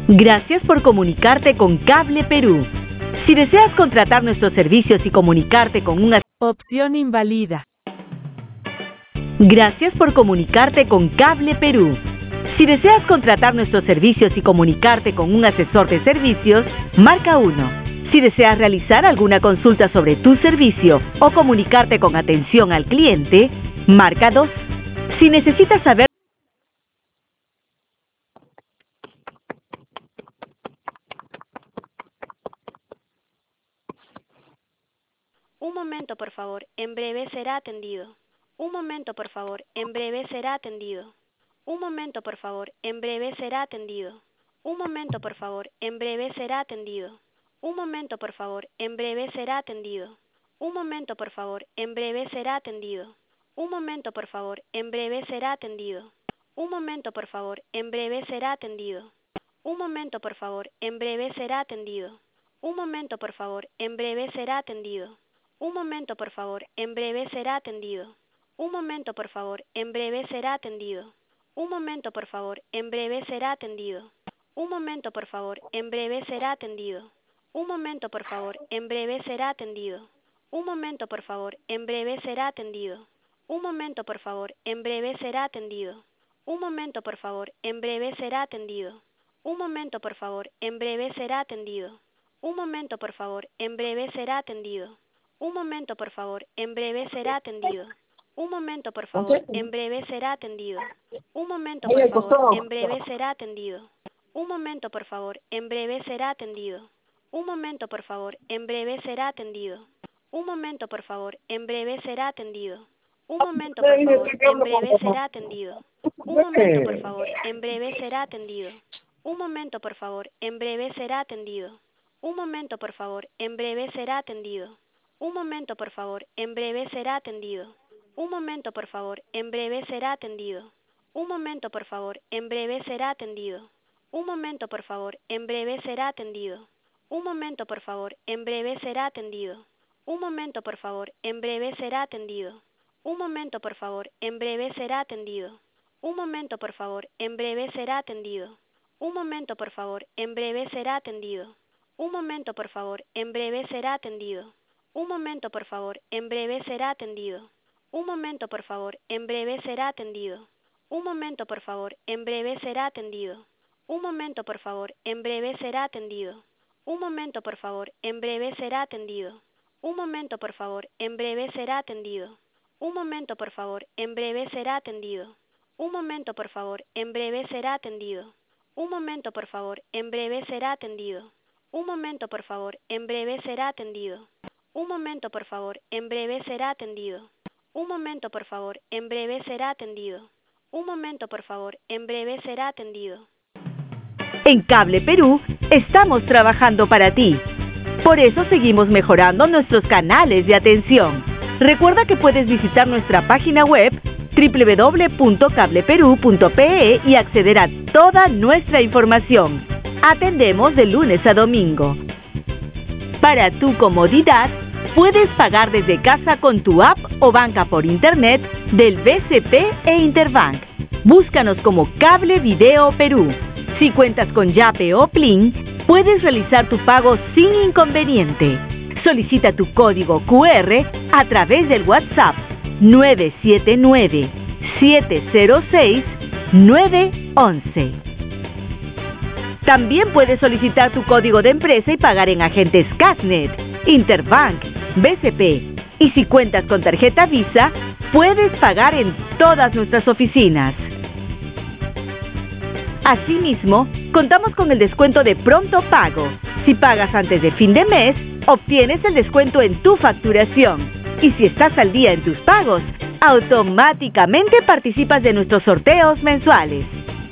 Gracias por comunicarte con Cable Perú. Si deseas contratar nuestros servicios y comunicarte con una opción invalida. Gracias por comunicarte con Cable Perú. Si deseas contratar nuestros servicios y comunicarte con un asesor de servicios, marca 1. Si deseas realizar alguna consulta sobre tu servicio o comunicarte con atención al cliente, marca 2. Si necesitas saber Un momento, por favor. En breve será atendido. Un momento, por favor. En breve será atendido. Un momento, por favor. En breve será atendido. Un momento, por favor. En breve será atendido. Un momento, por favor. En breve será atendido. Un momento, por favor. En breve será atendido. Un momento, por favor. En breve será atendido. Un momento, por favor. En breve será atendido. Un momento, por favor. En breve será atendido. Un momento, por favor. En breve será atendido. Un momento, por favor. En breve será atendido. Un momento, por favor. En breve será atendido. Un momento, por favor. En breve será atendido. Un momento, por favor. En breve será atendido. Un momento, por favor. En breve será atendido. Un momento, por favor. En breve será atendido. Un momento, por favor. En breve será atendido. Un momento, por favor. En breve será atendido. Un momento, por favor. En breve será atendido. Un momento, por favor. En breve será atendido. Un momento, por favor. En breve será atendido. Un momento, por favor. En breve será atendido. Un momento, por favor. En breve será atendido. Un momento, por favor. En breve será atendido. Un momento, por favor. En breve será atendido. Un momento, por favor. En breve será atendido. Un momento, por favor. En breve será atendido. Un momento, por favor. En breve será atendido. Un momento, por favor. En breve será atendido. Un momento, por favor. En breve será atendido. Un momento, por favor. En breve será atendido. Un momento, por favor. En breve será atendido. Un momento, por favor. En breve será atendido. Un momento, por favor. En breve será atendido. Un momento, por favor. En breve será atendido. Un momento, por favor. En breve será atendido. Un momento, por favor. En breve será atendido. Un momento, por favor. En breve será atendido. Un momento, por favor. En breve será atendido. Un momento, por favor. En breve será atendido. Un momento, por favor. En breve será atendido. Un momento, por favor. En breve será atendido. Un momento, por favor. En breve será atendido. Un momento, por favor. En breve será atendido. Un momento, por favor. En breve será atendido. Un momento, por favor. En breve será atendido. Un momento, por favor. En breve será atendido. Un momento, por favor. En breve será atendido. Un momento, por favor. En breve será atendido. Un momento, por favor. En breve será atendido. Un momento, por favor. En breve será atendido. Un momento, por favor. En breve será atendido. Un momento, por favor. En breve será atendido. En Cable Perú estamos trabajando para ti. Por eso seguimos mejorando nuestros canales de atención. Recuerda que puedes visitar nuestra página web www.cableperu.pe y acceder a toda nuestra información. Atendemos de lunes a domingo. Para tu comodidad, puedes pagar desde casa con tu app o banca por internet del BCP e Interbank. Búscanos como Cable Video Perú. Si cuentas con Yape o Plin, puedes realizar tu pago sin inconveniente. Solicita tu código QR a través del WhatsApp 979-706-911. También puedes solicitar tu código de empresa y pagar en agentes Casnet, Interbank, BCP. Y si cuentas con tarjeta Visa, puedes pagar en todas nuestras oficinas. Asimismo, contamos con el descuento de pronto pago. Si pagas antes de fin de mes, obtienes el descuento en tu facturación. Y si estás al día en tus pagos, automáticamente participas de nuestros sorteos mensuales.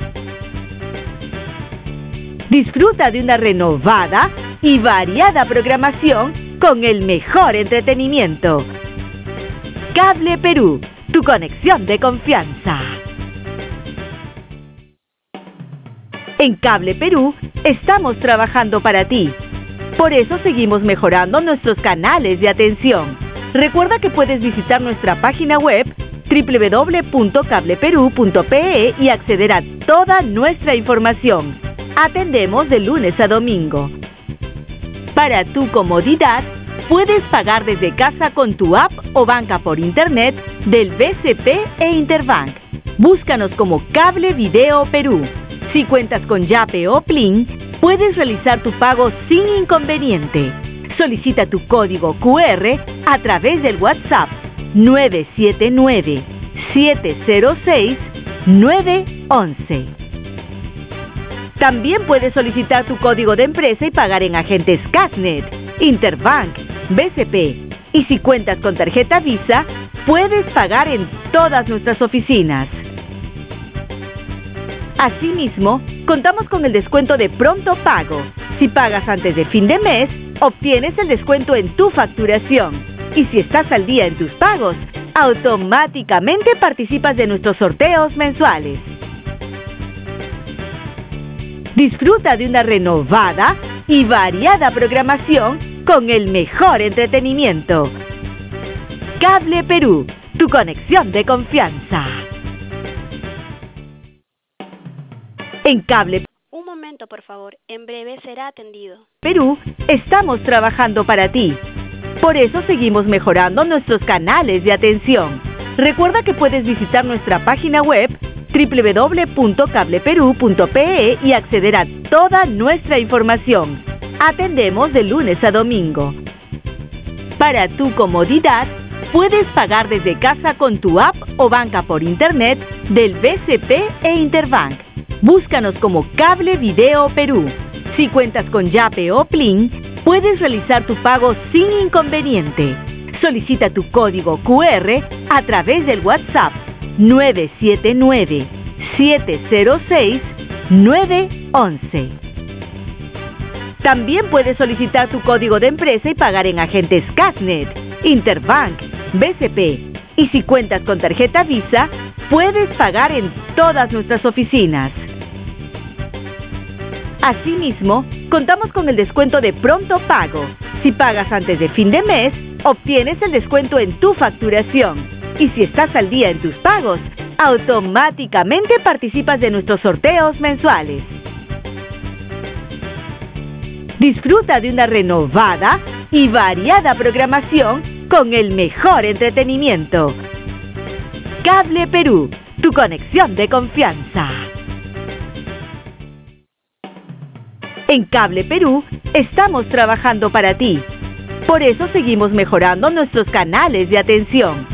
Disfruta de una renovada y variada programación con el mejor entretenimiento. Cable Perú, tu conexión de confianza. En Cable Perú estamos trabajando para ti. Por eso seguimos mejorando nuestros canales de atención. Recuerda que puedes visitar nuestra página web www.cableperu.pe y acceder a toda nuestra información. Atendemos de lunes a domingo. Para tu comodidad, puedes pagar desde casa con tu app o banca por internet del BCP e Interbank. Búscanos como Cable Video Perú. Si cuentas con Yape o Plin, puedes realizar tu pago sin inconveniente. Solicita tu código QR a través del WhatsApp 979-706-911. También puedes solicitar tu código de empresa y pagar en agentes Casnet, Interbank, BCP. Y si cuentas con tarjeta Visa, puedes pagar en todas nuestras oficinas. Asimismo, contamos con el descuento de pronto pago. Si pagas antes de fin de mes, obtienes el descuento en tu facturación. Y si estás al día en tus pagos, automáticamente participas de nuestros sorteos mensuales. Disfruta de una renovada y variada programación con el mejor entretenimiento. Cable Perú, tu conexión de confianza. En Cable Un momento, por favor. En breve será atendido. Perú, estamos trabajando para ti. Por eso seguimos mejorando nuestros canales de atención. Recuerda que puedes visitar nuestra página web www.cableperú.pe y acceder a toda nuestra información. Atendemos de lunes a domingo. Para tu comodidad, puedes pagar desde casa con tu app o banca por internet del BCP e Interbank. Búscanos como Cable Video Perú. Si cuentas con Yape o Plin, puedes realizar tu pago sin inconveniente. Solicita tu código QR a través del WhatsApp 979-706-911. También puedes solicitar tu código de empresa y pagar en agentes Casnet, Interbank, BCP. Y si cuentas con tarjeta Visa, puedes pagar en todas nuestras oficinas. Asimismo, contamos con el descuento de pronto pago. Si pagas antes de fin de mes, obtienes el descuento en tu facturación. Y si estás al día en tus pagos, automáticamente participas de nuestros sorteos mensuales. Disfruta de una renovada y variada programación con el mejor entretenimiento. Cable Perú, tu conexión de confianza. En Cable Perú, estamos trabajando para ti. Por eso seguimos mejorando nuestros canales de atención.